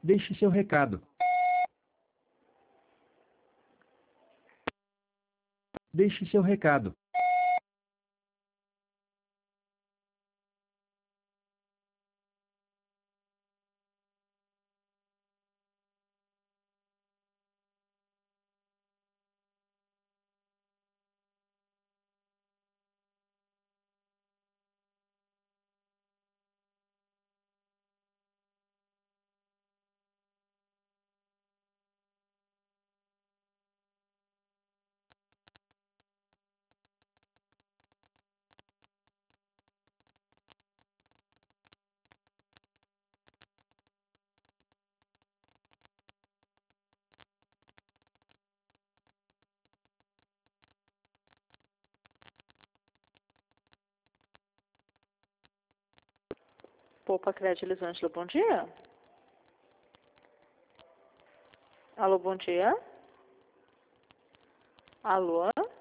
Deixe seu recado. Deixe seu recado. Poupa Crédito Elisângela, bom dia. Alô, bom dia. Alô?